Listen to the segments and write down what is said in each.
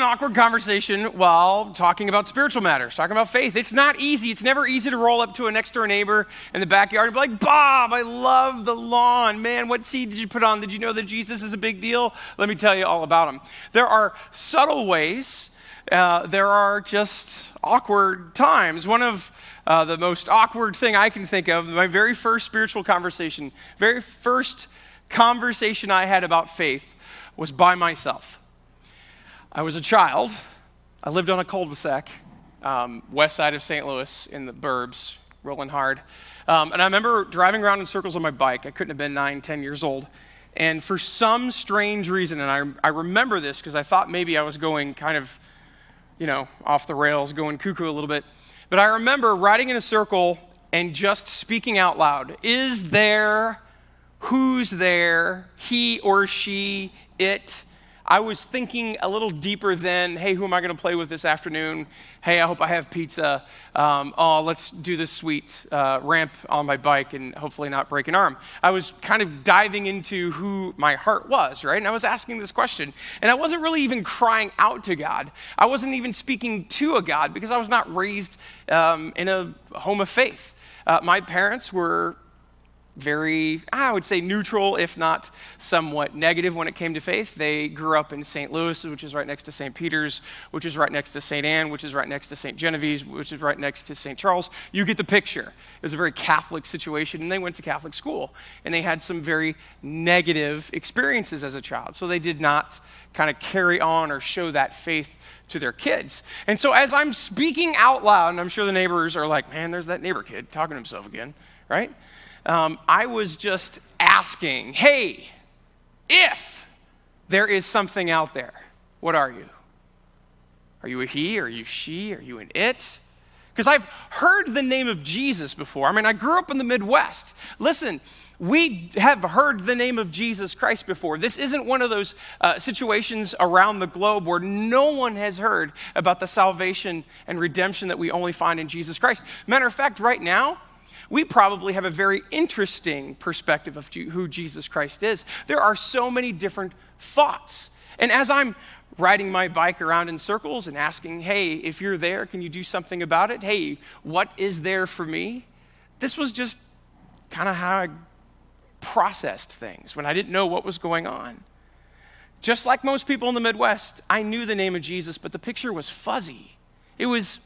awkward conversation while talking about spiritual matters, talking about faith. It's not easy. It's never easy to roll up to a next door neighbor in the backyard and be like, Bob, I love the lawn. Man, what seed did you put on? Did you know that Jesus is a big deal? Let me tell you all about him. There are subtle ways. There are just awkward times. One of the most awkward thing I can think of, my very first spiritual conversation, very first conversation I had about faith was by myself. I was a child. I lived on a cul-de-sac, west side of St. Louis in the burbs, rolling hard. And I remember driving around in circles on my bike. I couldn't have been 9, 10 years old. And for some strange reason, and I remember this because I thought maybe I was going kind of, off the rails, going cuckoo a little bit. But I remember riding in a circle and just speaking out loud. Is there, who's there, he or she, it? I was thinking a little deeper than, hey, who am I going to play with this afternoon? Hey, I hope I have pizza. Let's do this sweet ramp on my bike and hopefully not break an arm. I was kind of diving into who my heart was, right? And I was asking this question. And I wasn't really even crying out to God. I wasn't even speaking to a God because I was not raised in a home of faith. My parents were very, I would say, neutral, if not somewhat negative when it came to faith. They grew up in St. Louis, which is right next to St. Peter's, which is right next to St. Anne, which is right next to St. Genevieve's, which is right next to St. Charles. You get the picture. It was a very Catholic situation, and they went to Catholic school, and they had some very negative experiences as a child. So they did not kind of carry on or show that faith to their kids. And so as I'm speaking out loud, and I'm sure the neighbors are like, man, there's that neighbor kid talking to himself again, right? I was just asking, hey, if there is something out there, what are you? Are you a he? Are you she? Are you an it? Because I've heard the name of Jesus before. I mean, I grew up in the Midwest. Listen, we have heard the name of Jesus Christ before. This isn't one of those situations around the globe where no one has heard about the salvation and redemption that we only find in Jesus Christ. Matter of fact, right now, we probably have a very interesting perspective of who Jesus Christ is. There are so many different thoughts. And as I'm riding my bike around in circles and asking, hey, if you're there, can you do something about it? Hey, what is there for me? This was just kind of how I processed things when I didn't know what was going on. Just like most people in the Midwest, I knew the name of Jesus, but the picture was fuzzy. It was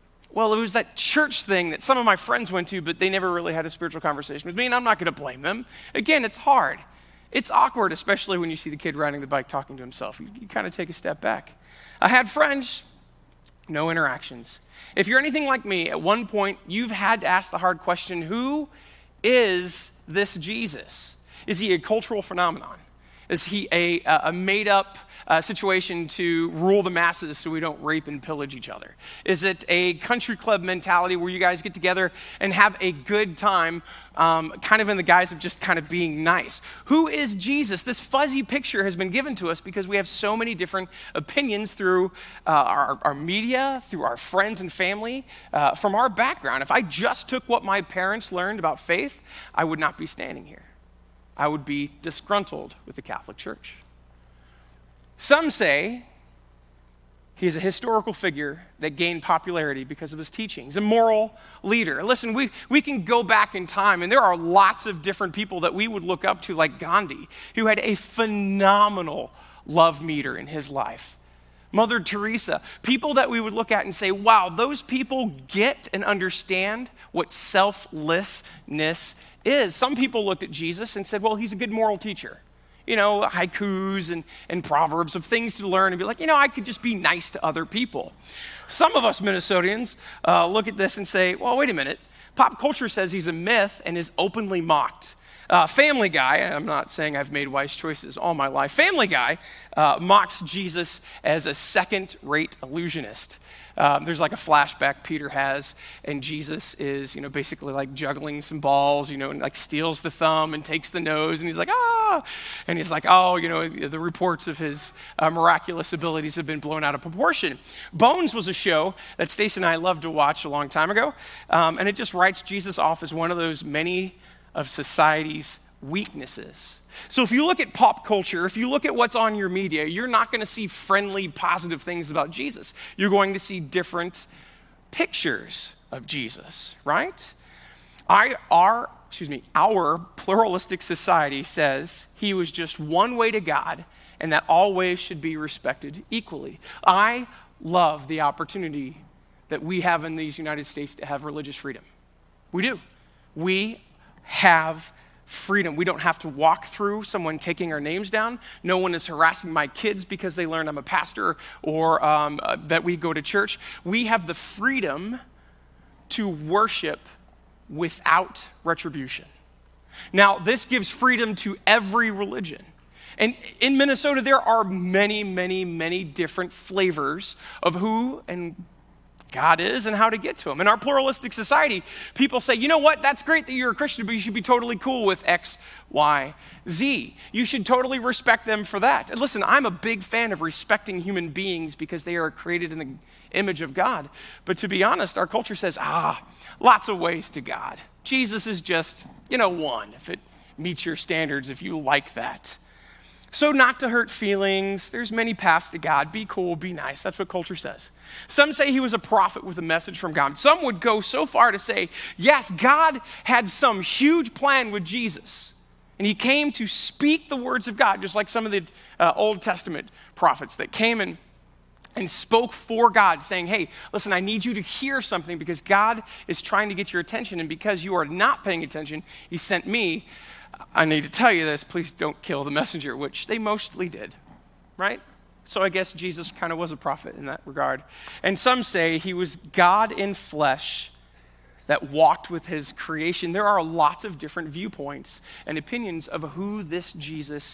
that church thing that some of my friends went to, but they never really had a spiritual conversation with me, and I'm not going to blame them. Again, it's hard. It's awkward, especially when you see the kid riding the bike talking to himself. You kind of take a step back. I had friends, no interactions. If you're anything like me, at one point, you've had to ask the hard question, who is this Jesus? Is he a cultural phenomenon? Is he a made-up situation to rule the masses so we don't rape and pillage each other? Is it a country club mentality where you guys get together and have a good time, kind of in the guise of just kind of being nice? Who is Jesus? This fuzzy picture has been given to us because we have so many different opinions through our media, through our friends and family, from our background. If I just took what my parents learned about faith, I would not be standing here. I would be disgruntled with the Catholic Church. Some say he's a historical figure that gained popularity because of his teachings, a moral leader. Listen, we can go back in time, and there are lots of different people that we would look up to, like Gandhi, who had a phenomenal love meter in his life. Mother Teresa, people that we would look at and say, wow, those people get and understand what selflessness is. Some people looked at Jesus and said, well, he's a good moral teacher. Haikus and proverbs of things to learn and be like, I could just be nice to other people. Some of us Minnesotans look at this and say, well, wait a minute. Pop culture says he's a myth and is openly mocked. Family Guy, I'm not saying I've made wise choices all my life. Family Guy mocks Jesus as a second-rate illusionist. There's like a flashback Peter has, and Jesus is, basically like juggling some balls, and like steals the thumb and takes the nose, and he's like, ah! And he's like, the reports of his miraculous abilities have been blown out of proportion. Bones was a show that Stacey and I loved to watch a long time ago, and it just writes Jesus off as one of those many of society's weaknesses. So if you look at pop culture, if you look at what's on your media, you're not going to see friendly, positive things about Jesus. You're going to see different pictures of Jesus, right? Our pluralistic society says he was just one way to God and that all ways should be respected equally. I love the opportunity that we have in these United States to have religious freedom. We do. We have freedom. We don't have to walk through someone taking our names down. No one is harassing my kids because they learned I'm a pastor or that we go to church. We have the freedom to worship without retribution. Now, this gives freedom to every religion. And in Minnesota, there are many, many, many different flavors of who and God is and how to get to him. In our pluralistic society, people say, you know what, that's great that you're a Christian, but you should be totally cool with X, Y, Z. You should totally respect them for that. And listen, I'm a big fan of respecting human beings because they are created in the image of God. But to be honest, our culture says, lots of ways to God. Jesus is just, one, if it meets your standards, if you like that. So not to hurt feelings, there's many paths to God. Be cool, be nice. That's what culture says. Some say he was a prophet with a message from God. Some would go so far to say, yes, God had some huge plan with Jesus. And he came to speak the words of God, just like some of the Old Testament prophets that came and spoke for God, saying, hey, listen, I need you to hear something because God is trying to get your attention. And because you are not paying attention, he sent me. I need to tell you this, please don't kill the messenger, which they mostly did, right? So I guess Jesus kind of was a prophet in that regard. And some say he was God in flesh that walked with his creation. There are lots of different viewpoints and opinions of who this Jesus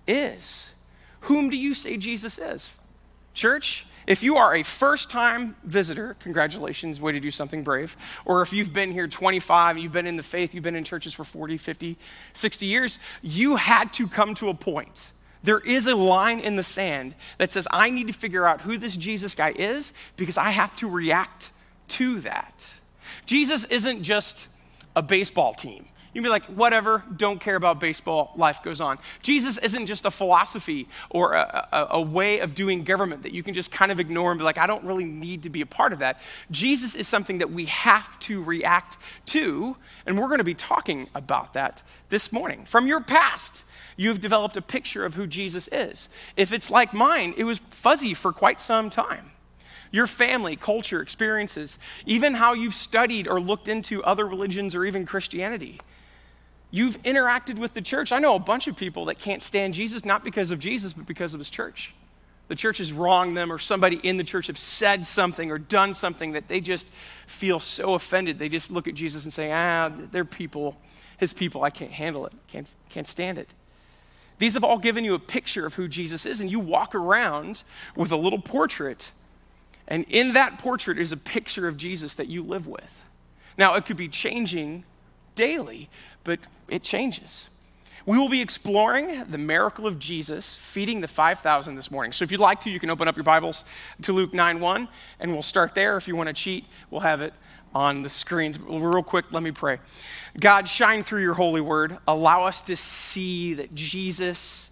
is. Whom do you say Jesus is? Church, if you are a first-time visitor, congratulations, way to do something brave. Or if you've been here 25, you've been in the faith, you've been in churches for 40, 50, 60 years, you had to come to a point. There is a line in the sand that says, I need to figure out who this Jesus guy is because I have to react to that. Jesus isn't just a baseball team. You'd be like, whatever, don't care about baseball, life goes on. Jesus isn't just a philosophy or a way of doing government that you can just kind of ignore and be like, I don't really need to be a part of that. Jesus is something that we have to react to, and we're going to be talking about that this morning. From your past, you've developed a picture of who Jesus is. If it's like mine, it was fuzzy for quite some time. Your family, culture, experiences, even how you've studied or looked into other religions or even Christianity. You've interacted with the church. I know a bunch of people that can't stand Jesus, not because of Jesus, but because of his church. The church has wronged them, or somebody in the church have said something or done something that they just feel so offended. They just look at Jesus and say, they're people, his people, I can't handle it, can't stand it. These have all given you a picture of who Jesus is, and you walk around with a little portrait, and in that portrait is a picture of Jesus that you live with. Now, it could be changing daily, but it changes. We will be exploring the miracle of Jesus feeding the 5,000 this morning. So if you'd like to, you can open up your Bibles to Luke 9:1, and we'll start there. If you want to cheat, we'll have it on the screens. But real quick, let me pray. God, shine through your holy word. Allow us to see that Jesus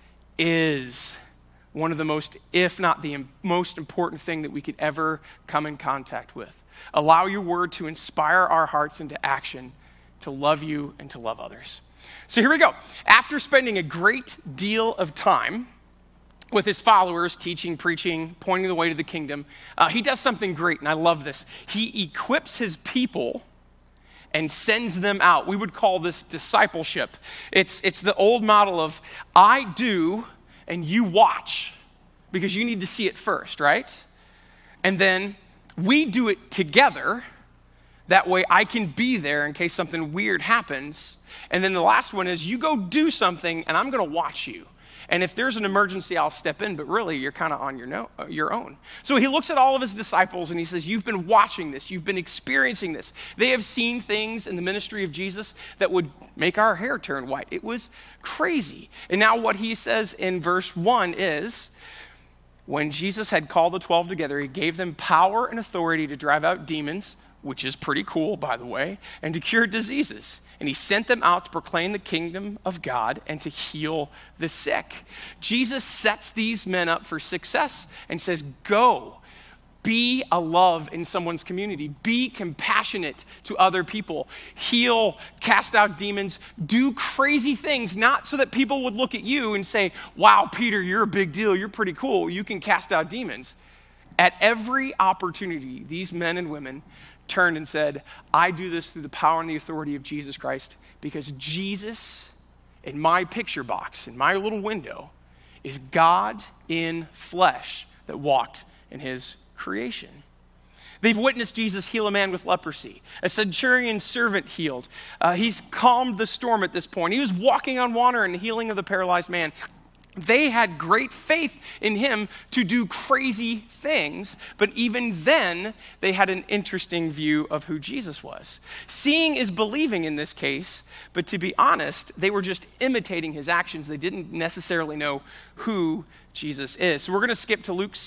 is one of the most, if not the most important thing that we could ever come in contact with. Allow your word to inspire our hearts into action, to love you and to love others. So here we go. After spending a great deal of time with his followers, teaching, preaching, pointing the way to the kingdom, he does something great, and I love this. He equips his people and sends them out. We would call this discipleship. It's the old model of I do and you watch, because you need to see it first, right? And then we do it together. That way I can be there in case something weird happens. And then the last one is you go do something and I'm going to watch you. And if there's an emergency, I'll step in, but really you're kind of on your own. So he looks at all of his disciples and he says, you've been watching this. You've been experiencing this. They have seen things in the ministry of Jesus that would make our hair turn white. It was crazy. And now what he says in verse 1 is, when Jesus had called the 12 together, he gave them power and authority to drive out demons which is pretty cool, by the way, and to cure diseases. And he sent them out to proclaim the kingdom of God and to heal the sick. Jesus sets these men up for success and says, go. Be a love in someone's community. Be compassionate to other people. Heal, cast out demons, do crazy things, not so that people would look at you and say, wow, Peter, you're a big deal. You're pretty cool. You can cast out demons. At every opportunity, these men and women turned and said, I do this through the power and the authority of Jesus Christ, because Jesus, in my picture box, in my little window, is God in flesh that walked in his creation. They've witnessed Jesus heal a man with leprosy, a centurion's servant healed. He's calmed the storm at this point. He was walking on water and the healing of the paralyzed man. They had great faith in him to do crazy things, but even then, they had an interesting view of who Jesus was. Seeing is believing in this case, but to be honest, they were just imitating his actions. They didn't necessarily know who Jesus is. So we're going to skip to Luke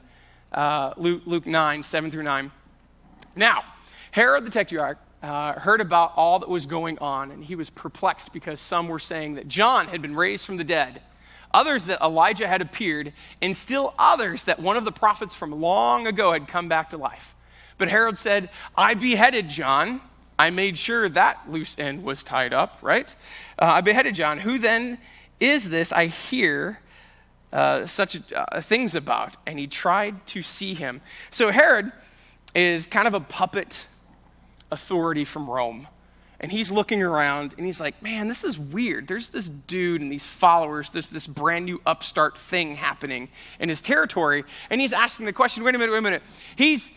9, 7 through 9. Now, Herod the Tetrarch heard about all that was going on, and he was perplexed because some were saying that John had been raised from the dead, others that Elijah had appeared, and still others that one of the prophets from long ago had come back to life. But Herod said, I beheaded John. I made sure that loose end was tied up, right? I beheaded John. Who then is this I hear such things about? And he tried to see him. So Herod is kind of a puppet authority from Rome. And he's looking around and he's like, man, this is weird. There's this dude and these followers, there's this brand new upstart thing happening in his territory. And he's asking the question, wait a minute. He's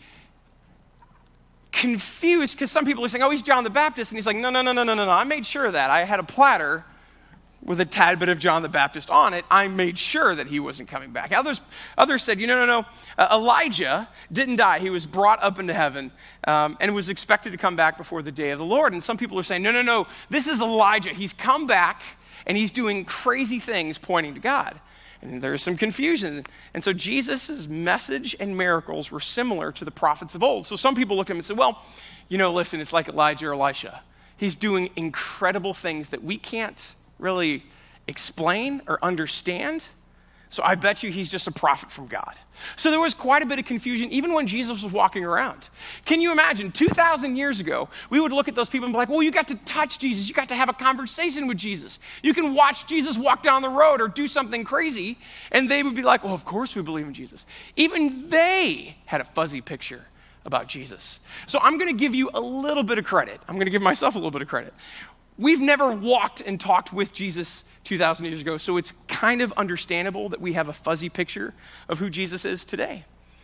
confused because some people are saying, oh, he's John the Baptist. And he's like, no. I made sure of that. I had a platter with a tad bit of John the Baptist on it. I made sure that he wasn't coming back. Others said, no. Elijah didn't die. He was brought up into heaven and was expected to come back before the day of the Lord. And some people are saying, no. This is Elijah. He's come back and he's doing crazy things pointing to God. And there's some confusion. And so Jesus' message and miracles were similar to the prophets of old. So some people looked at him and said, well, listen, it's like Elijah or Elisha. He's doing incredible things that we can't really explain or understand. So I bet you he's just a prophet from God. So there was quite a bit of confusion even when Jesus was walking around. Can you imagine 2,000 years ago, we would look at those people and be like, well, you got to touch Jesus. You got to have a conversation with Jesus. You can watch Jesus walk down the road or do something crazy. And they would be like, well, of course we believe in Jesus. Even they had a fuzzy picture about Jesus. So I'm going to give you a little bit of credit. I'm going to give myself a little bit of credit. We've never walked and talked with Jesus 2,000 years ago, so it's kind of understandable that we have a fuzzy picture of who Jesus is today.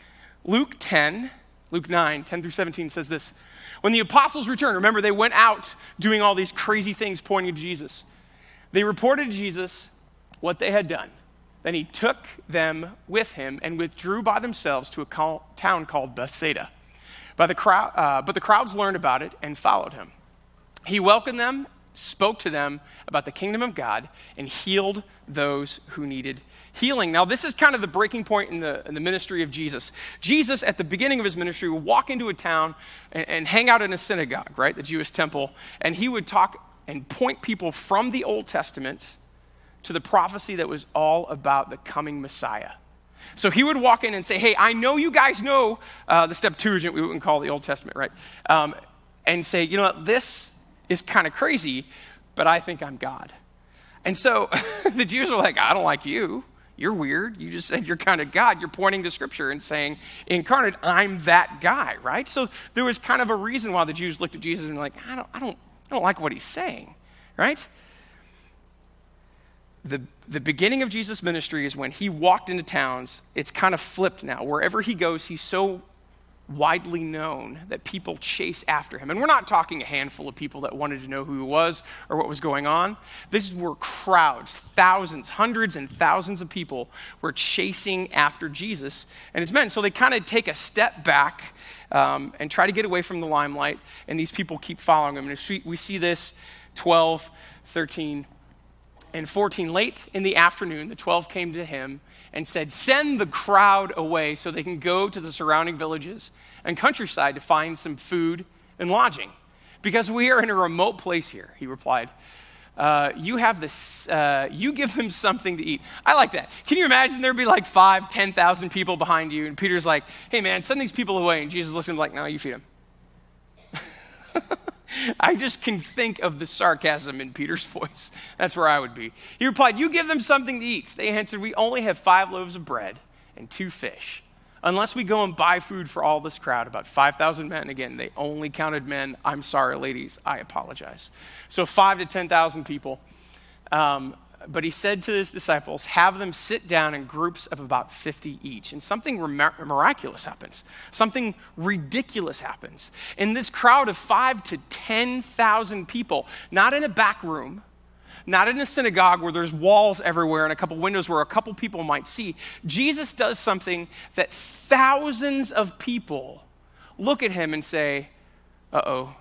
Luke 9, 10 through 17 says this. When the apostles returned, remember they went out doing all these crazy things pointing to Jesus. They reported to Jesus what they had done. Then he took them with him and withdrew by themselves to a town called Bethsaida. But the crowds learned about it and followed him. He welcomed them, spoke to them about the kingdom of God, and healed those who needed healing. Now, this is kind of the breaking point in the ministry of Jesus. Jesus, at the beginning of his ministry, would walk into a town and hang out in a synagogue, right, the Jewish temple, and he would talk and point people from the Old Testament to the prophecy that was all about the coming Messiah. So he would walk in and say, hey, I know you guys know the Septuagint, we wouldn't call the Old Testament, right, and say, you know what, this is kind of crazy, but I think I'm God. And so the Jews are like, I don't like you. You're weird. You just said you're kind of God. You're pointing to Scripture and saying, incarnate, I'm that guy, right? So there was kind of a reason why the Jews looked at Jesus and were like, I don't like what he's saying, right? The beginning of Jesus' ministry is when he walked into towns. It's kind of flipped now. Wherever he goes, he's so widely known that people chase after him. And we're not talking a handful of people that wanted to know who he was or what was going on. These were crowds, thousands, hundreds and thousands of people were chasing after Jesus and his men. So they kind of take a step back and try to get away from the limelight, and these people keep following him. And we see this 12, 13, and 14. Late in the afternoon, the 12 came to him and said, send the crowd away so they can go to the surrounding villages and countryside to find some food and lodging? Because we are in a remote place here, he replied. You give them something to eat. I like that. Can you imagine there'd be like 5,000, 10,000 people behind you, and Peter's like, hey man, send these people away. And Jesus looks at him like, no, you feed them. I just can think of the sarcasm in Peter's voice. That's where I would be. He replied, you give them something to eat. They answered, we only have 5 loaves of bread and 2 fish. Unless we go and buy food for all this crowd, about 5,000 men. Again, they only counted men. I'm sorry, ladies. I apologize. So 5,000 to 10,000 people. But he said to his disciples, have them sit down in groups of about 50 each. And something miraculous happens. Something ridiculous happens. In this crowd of 5,000 to 10,000 people, not in a back room, not in a synagogue where there's walls everywhere and a couple windows where a couple people might see, Jesus does something that thousands of people look at him and say, uh-oh,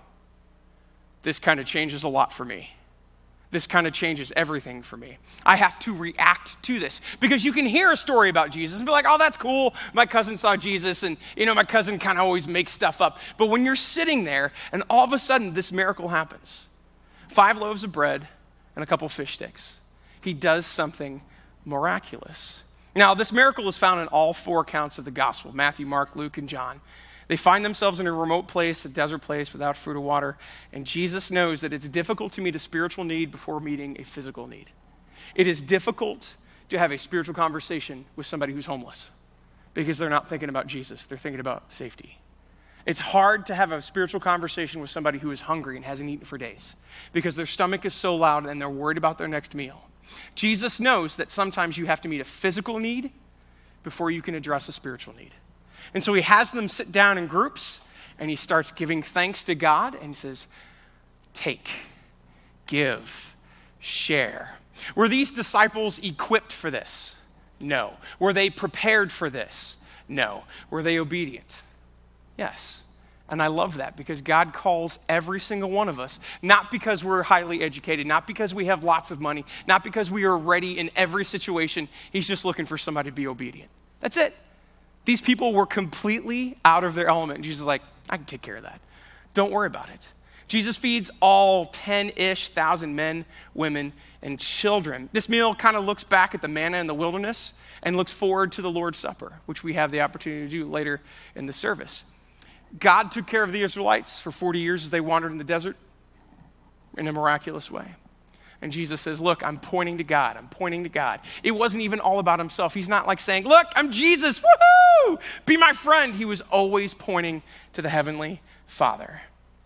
this kind of changes a lot for me. This kind of changes everything for me. I have to react to this. Because you can hear a story about Jesus and be like, oh, that's cool. My cousin saw Jesus, and my cousin kind of always makes stuff up. But when you're sitting there and all of a sudden this miracle happens, 5 loaves of bread and a couple fish sticks, he does something miraculous. Now, this miracle is found in all 4 accounts of the gospel, Matthew, Mark, Luke, and John. They find themselves in a remote place, a desert place without food or water, and Jesus knows that it's difficult to meet a spiritual need before meeting a physical need. It is difficult to have a spiritual conversation with somebody who's homeless because they're not thinking about Jesus, they're thinking about safety. It's hard to have a spiritual conversation with somebody who is hungry and hasn't eaten for days because their stomach is so loud and they're worried about their next meal. Jesus knows that sometimes you have to meet a physical need before you can address a spiritual need. And so he has them sit down in groups, and he starts giving thanks to God, and he says, take, give, share. Were these disciples equipped for this? No. Were they prepared for this? No. Were they obedient? Yes. And I love that because God calls every single one of us, not because we're highly educated, not because we have lots of money, not because we are ready in every situation. He's just looking for somebody to be obedient. That's it. These people were completely out of their element. Jesus is like, I can take care of that. Don't worry about it. Jesus feeds all 10-ish thousand men, women, and children. This meal kind of looks back at the manna in the wilderness and looks forward to the Lord's Supper, which we have the opportunity to do later in the service. God took care of the Israelites for 40 years as they wandered in the desert in a miraculous way. And Jesus says, look, I'm pointing to God. I'm pointing to God. It wasn't even all about himself. He's not like saying, look, I'm Jesus. Woohoo! Be my friend. He was always pointing to the Heavenly Father.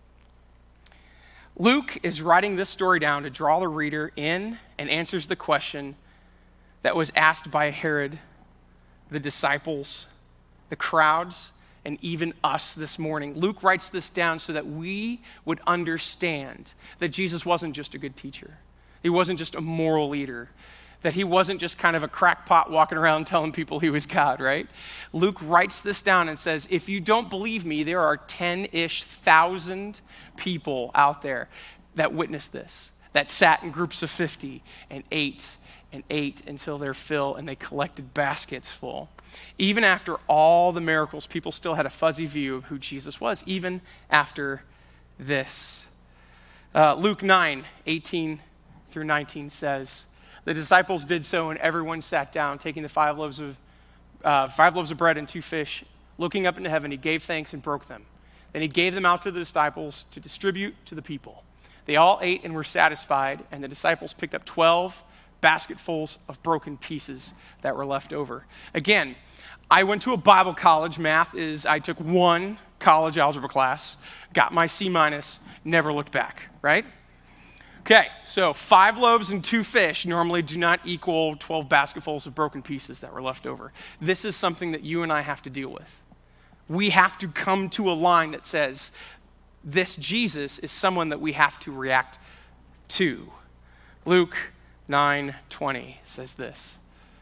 Luke is writing this story down to draw the reader in and answers the question that was asked by Herod, the disciples, the crowds, and even us this morning. Luke writes this down so that we would understand that Jesus wasn't just a good teacher. He wasn't just a moral leader, that he wasn't just kind of a crackpot walking around telling people he was God, right? Luke writes this down and says, if you don't believe me, there are 10-ish thousand people out there that witnessed this, that sat in groups of 50 and ate until they're full and they collected baskets full. Even after all the miracles, people still had a fuzzy view of who Jesus was, even after this. Luke 9:18 through 19 says, the disciples did so and everyone sat down, taking the 5 loaves of bread and 2 fish. Looking up into heaven, he gave thanks and broke them. Then he gave them out to the disciples to distribute to the people. They all ate and were satisfied, and the disciples picked up 12 basketfuls of broken pieces that were left over. Again, I went to a Bible college. I took 1 college algebra class, got my C-, never looked back, right? Okay, so 5 loaves and 2 fish normally do not equal 12 basketfuls of broken pieces that were left over. This is something that you and I have to deal with. We have to come to a line that says, this Jesus is someone that we have to react to. Luke 9:20 says this.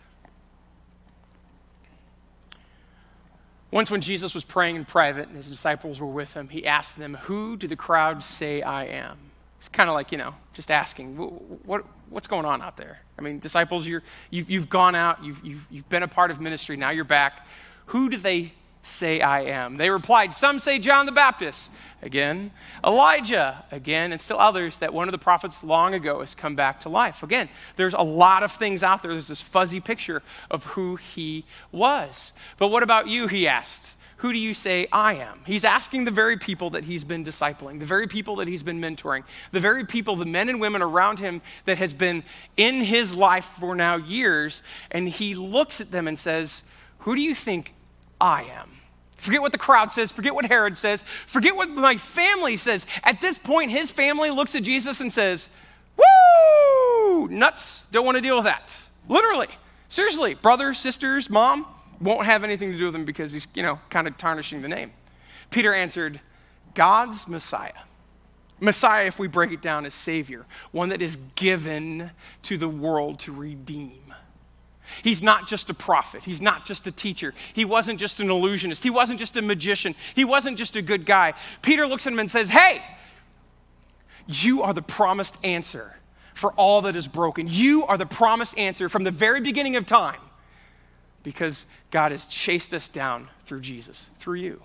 Once when Jesus was praying in private and his disciples were with him, he asked them, who do the crowd say I am? It's kind of like, just asking, what's going on out there? I mean, disciples, you've gone out, you've been a part of ministry, now you're back. Who do they say I am? They replied, some say John the Baptist, again, Elijah, again, and still others, that one of the prophets long ago has come back to life. Again, there's a lot of things out there. There's this fuzzy picture of who he was. But what about you, he asked. Who do you say I am? He's asking the very people that he's been discipling, the very people that he's been mentoring, the very people, the men and women around him that has been in his life for now years, and he looks at them and says, who do you think I am? Forget what the crowd says, forget what Herod says, forget what my family says. At this point, his family looks at Jesus and says, woo, nuts, don't want to deal with that. Literally, seriously, brothers, sisters, mom, won't have anything to do with him because he's, kind of tarnishing the name. Peter answered, God's Messiah. Messiah, if we break it down, is Savior, one that is given to the world to redeem. He's not just a prophet. He's not just a teacher. He wasn't just an illusionist. He wasn't just a magician. He wasn't just a good guy. Peter looks at him and says, hey, you are the promised answer for all that is broken. You are the promised answer from the very beginning of time. Because God has chased us down through Jesus, through you.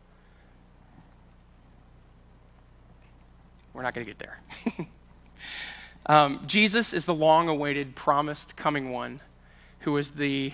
We're not going to get there. Jesus is the long-awaited, promised coming one who is the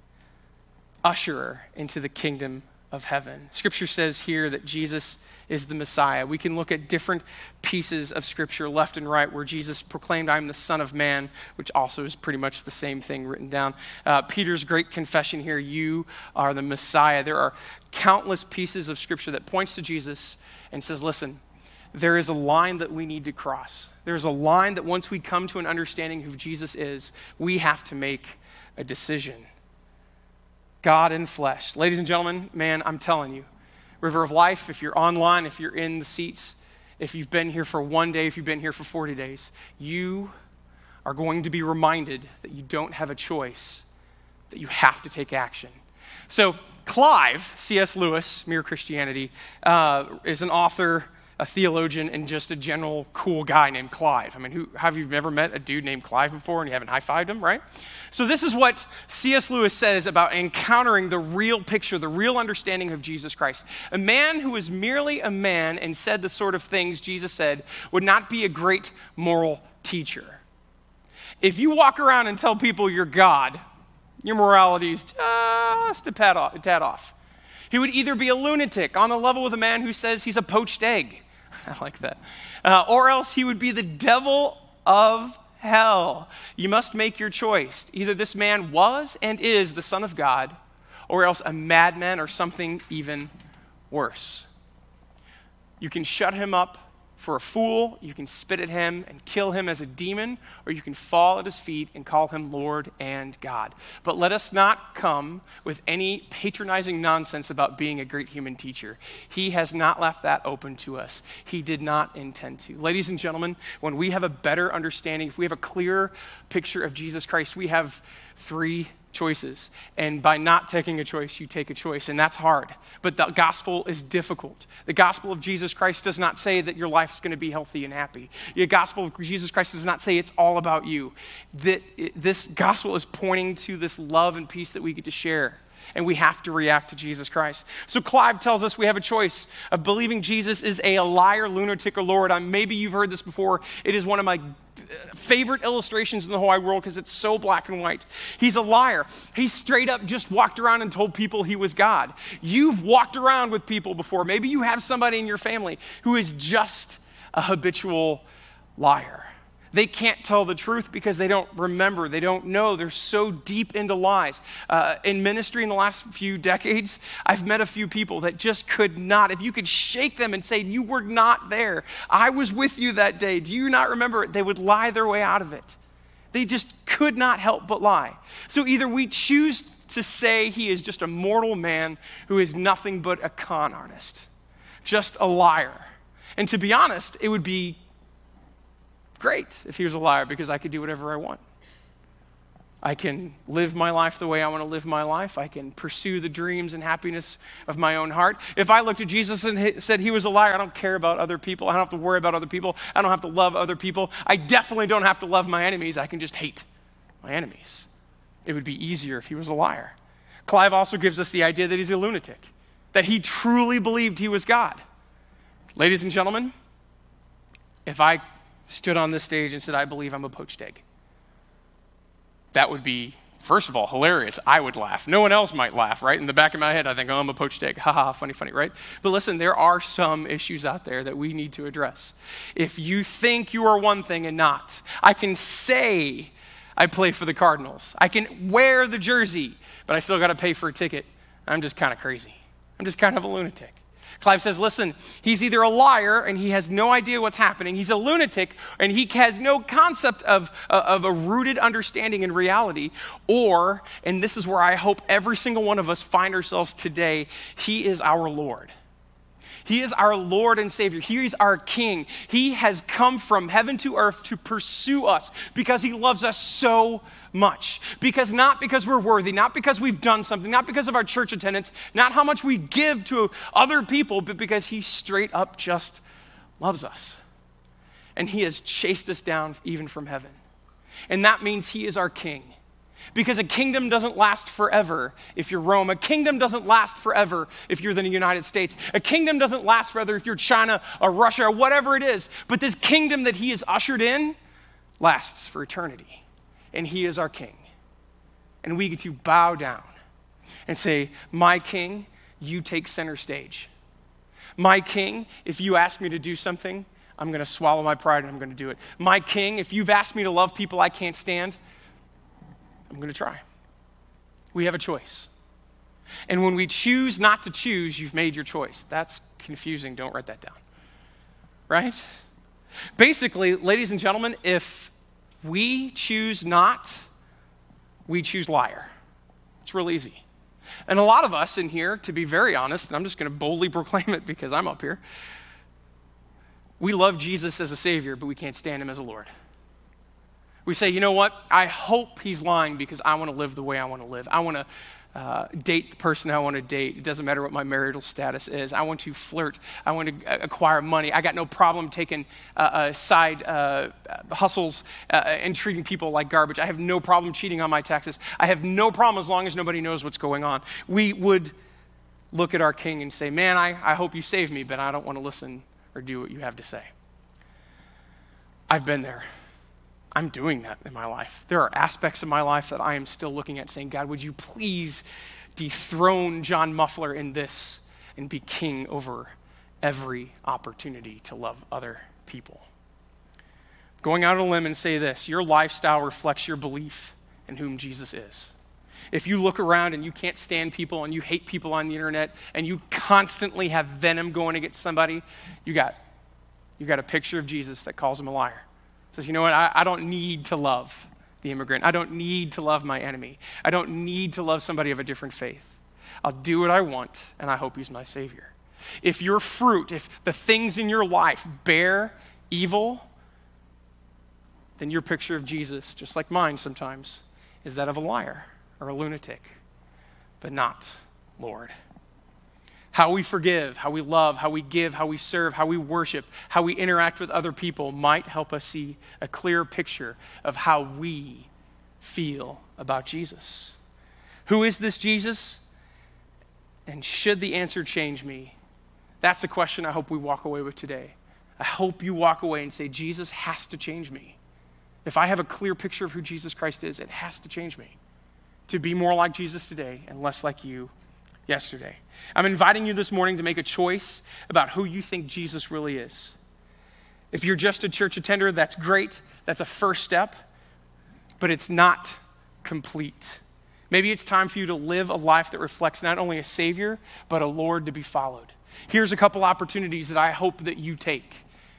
usherer into the kingdom of heaven. Scripture says here that Jesus is the Messiah. We can look at different pieces of Scripture left and right where Jesus proclaimed, I'm the Son of Man, which also is pretty much the same thing written down. Peter's great confession here, you are the Messiah. There are countless pieces of Scripture that points to Jesus and says, listen, there is a line that we need to cross. There's a line that once we come to an understanding of who Jesus is, we have to make a decision. God in flesh. Ladies and gentlemen, man, I'm telling you, River of Life, if you're online, if you're in the seats, if you've been here for one day, if you've been here for 40 days, you are going to be reminded that you don't have a choice, that you have to take action. So Clive, C.S. Lewis, Mere Christianity, is an author, a theologian, and just a general cool guy named Clive. I mean, have you ever met a dude named Clive before and you haven't high-fived him, right? So this is what C.S. Lewis says about encountering the real picture, the real understanding of Jesus Christ. A man who was merely a man and said the sort of things Jesus said would not be a great moral teacher. If you walk around and tell people you're God, your morality is just a tad off. He would either be a lunatic on the level with a man who says he's a poached egg. I like that. Or else he would be the devil of hell. You must make your choice. Either this man was and is the Son of God, or else a madman or something even worse. You can shut him up for a fool, you can spit at him and kill him as a demon, or you can fall at his feet and call him Lord and God. But let us not come with any patronizing nonsense about being a great human teacher. He has not left that open to us. He did not intend to. Ladies and gentlemen, when we have a better understanding, if we have a clearer picture of Jesus Christ, we have three choices. And by not taking a choice, you take a choice. And that's hard. But the gospel is difficult. The gospel of Jesus Christ does not say that your life is going to be healthy and happy. The gospel of Jesus Christ does not say it's all about you. This gospel is pointing to this love and peace that we get to share. And we have to react to Jesus Christ. So Clive tells us we have a choice of believing Jesus is a liar, lunatic, or Lord. Maybe you've heard this before. It is one of my favorite illustrations in the whole wide world because it's so black and white. He's a liar. He straight up just walked around and told people he was God. You've walked around with people before. Maybe you have somebody in your family who is just a habitual liar. They can't tell the truth because they don't remember. They don't know. They're so deep into lies. In ministry in the last few decades, I've met a few people that just could not. If you could shake them and say, you were not there. I was with you that day. Do you not remember it? They would lie their way out of it. They just could not help but lie. So either we choose to say he is just a mortal man who is nothing but a con artist, just a liar. And to be honest, it would be great if he was a liar because I could do whatever I want. I can live my life the way I want to live my life. I can pursue the dreams and happiness of my own heart. If I looked at Jesus and said he was a liar, I don't care about other people. I don't have to worry about other people. I don't have to love other people. I definitely don't have to love my enemies. I can just hate my enemies. It would be easier if he was a liar. Clive also gives us the idea that he's a lunatic. that he truly believed he was God. Ladies and gentlemen, if I stood on this stage and said, I believe I'm a poached egg, that would be, first of all, hilarious. I would laugh. No one else might laugh, right? In the back of my head, I think, oh, I'm a poached egg. Ha ha, funny, funny, right? But listen, there are some issues out there that we need to address. If you think you are one thing and not, I can say I play for the Cardinals. I can wear the jersey, but I still got to pay for a ticket. I'm just kind of crazy. I'm just kind of a lunatic. Clive says, listen, he's either a liar and he has no idea what's happening. He's a lunatic and he has no concept of a rooted understanding in reality. Or, and this is where I hope every single one of us find ourselves today, he is our Lord. He is our Lord and Savior. He is our King. He has come from heaven to earth to pursue us because he loves us so much. Not because we're worthy, not because we've done something, not because of our church attendance, not how much we give to other people, but because he straight up just loves us. And he has chased us down even from heaven. And that means he is our King. Because a kingdom doesn't last forever if you're Rome. A kingdom doesn't last forever if you're the United States. A kingdom doesn't last forever if you're China or Russia or whatever it is. But this kingdom that he has ushered in lasts for eternity. And he is our King. And we get to bow down and say, my King, you take center stage. My King, if you ask me to do something, I'm going to swallow my pride and I'm going to do it. My King, if you've asked me to love people I can't stand, I'm going to try. We have a choice. And when we choose not to choose, you've made your choice. That's confusing. Don't write that down. Right? Basically, ladies and gentlemen, if we choose not, we choose liar. It's real easy. And a lot of us in here, to be very honest, and I'm just going to boldly proclaim it because I'm up here, we love Jesus as a Savior, but we can't stand him as a Lord. We say, you know what? I hope he's lying because I want to live the way I want to live. I want to date the person I want to date. It doesn't matter what my marital status is. I want to flirt. I want to acquire money. I got no problem taking side hustles and treating people like garbage. I have no problem cheating on my taxes. I have no problem as long as nobody knows what's going on. We would look at our King and say, man, I hope you save me, but I don't want to listen or do what you have to say. I've been there. I'm doing that in my life. There are aspects of my life that I am still looking at saying, God, would you please dethrone John Muffler in this and be king over every opportunity to love other people. Going out on a limb and say this, your lifestyle reflects your belief in whom Jesus is. If you look around and you can't stand people and you hate people on the internet and you constantly have venom going against somebody, you got a picture of Jesus that calls him a liar. Says, you know what, I don't need to love the immigrant. I don't need to love my enemy. I don't need to love somebody of a different faith. I'll do what I want, and I hope he's my Savior. If your fruit, if the things in your life bear evil, then your picture of Jesus, just like mine sometimes, is that of a liar or a lunatic, but not Lord. How we forgive, how we love, how we give, how we serve, how we worship, how we interact with other people might help us see a clear picture of how we feel about Jesus. Who is this Jesus? And should the answer change me? That's the question I hope we walk away with today. I hope you walk away and say, Jesus has to change me. If I have a clear picture of who Jesus Christ is, it has to change me to be more like Jesus today and less like you yesterday. I'm inviting you this morning to make a choice about who you think Jesus really is. If you're just a church attender, that's great. That's a first step, but it's not complete. Maybe it's time for you to live a life that reflects not only a Savior, but a Lord to be followed. Here's a couple opportunities that I hope that you take.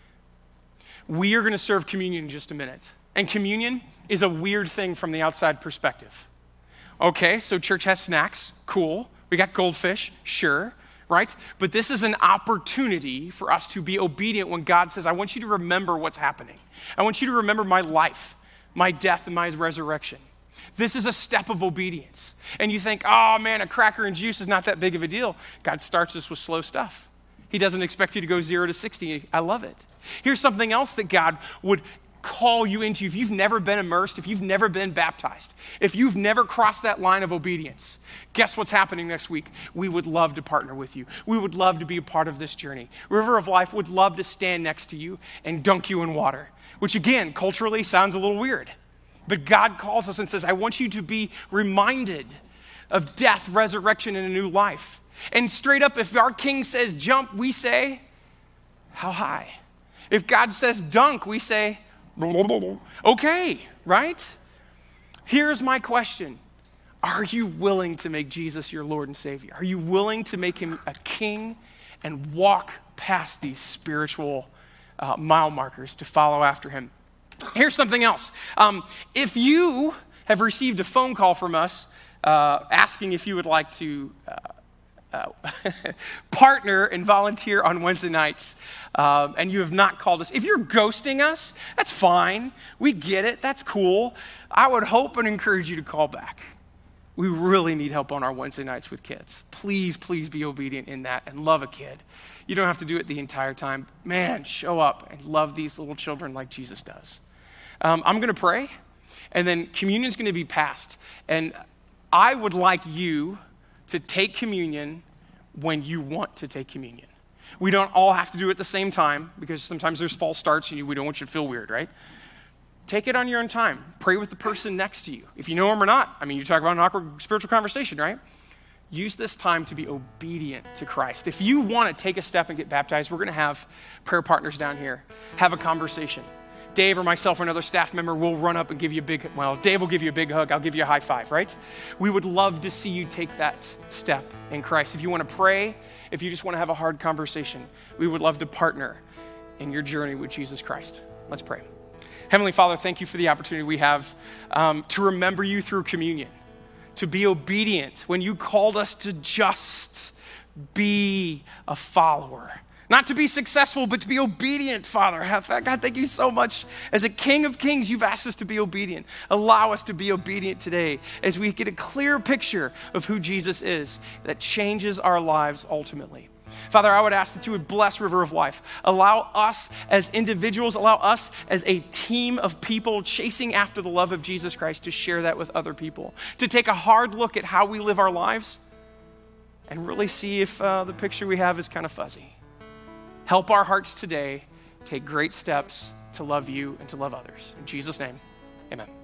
We are going to serve communion in just a minute. And communion is a weird thing from the outside perspective. Okay, so church has snacks, cool. We got goldfish, sure, right? But this is an opportunity for us to be obedient when God says, I want you to remember what's happening. I want you to remember my life, my death, and my resurrection. This is a step of obedience. And you think, oh man, a cracker and juice is not that big of a deal. God starts us with slow stuff. He doesn't expect you to go 0 to 60. I love it. Here's something else that God would call you into. If you've never been immersed, if you've never been baptized, if you've never crossed that line of obedience, guess what's happening next week? We would love to partner with you. We would love to be a part of this journey. River of Life would love to stand next to you and dunk you in water, which again, culturally sounds a little weird. But God calls us and says, I want you to be reminded of death, resurrection, and a new life. And straight up, if our King says jump, we say, how high? If God says dunk, we say, okay, right? Here's my question. Are you willing to make Jesus your Lord and Savior? Are you willing to make him a king and walk past these spiritual mile markers to follow after him? Here's something else. If you have received a phone call from us asking if you would like to partner and volunteer on Wednesday nights, and you have not called us. If you're ghosting us, that's fine. We get it. That's cool. I would hope and encourage you to call back. We really need help on our Wednesday nights with kids. Please, please be obedient in that and love a kid. You don't have to do it the entire time. Man, show up and love these little children like Jesus does. I'm going to pray, and then communion's going to be passed. And I would like you to take communion when you want to take communion. We don't all have to do it at the same time because sometimes there's false starts and we don't want you to feel weird, right? Take it on your own time. Pray with the person next to you. If you know them or not, I mean, you talk about an awkward spiritual conversation, right? Use this time to be obedient to Christ. If you want to take a step and get baptized, we're going to have prayer partners down here. Have a conversation. Dave or myself or another staff member will run up and give you Dave will give you a big hug. I'll give you a high five, right? We would love to see you take that step in Christ. If you want to pray, if you just want to have a hard conversation, we would love to partner in your journey with Jesus Christ. Let's pray. Heavenly Father, thank you for the opportunity we have to remember you through communion, to be obedient when you called us to just be a follower. Not to be successful, but to be obedient, Father. God, thank you so much. As a King of Kings, you've asked us to be obedient. Allow us to be obedient today as we get a clear picture of who Jesus is that changes our lives ultimately. Father, I would ask that you would bless River of Life. Allow us as individuals, allow us as a team of people chasing after the love of Jesus Christ to share that with other people, to take a hard look at how we live our lives and really see if the picture we have is kind of fuzzy. Help our hearts today take great steps to love you and to love others. In Jesus' name, amen.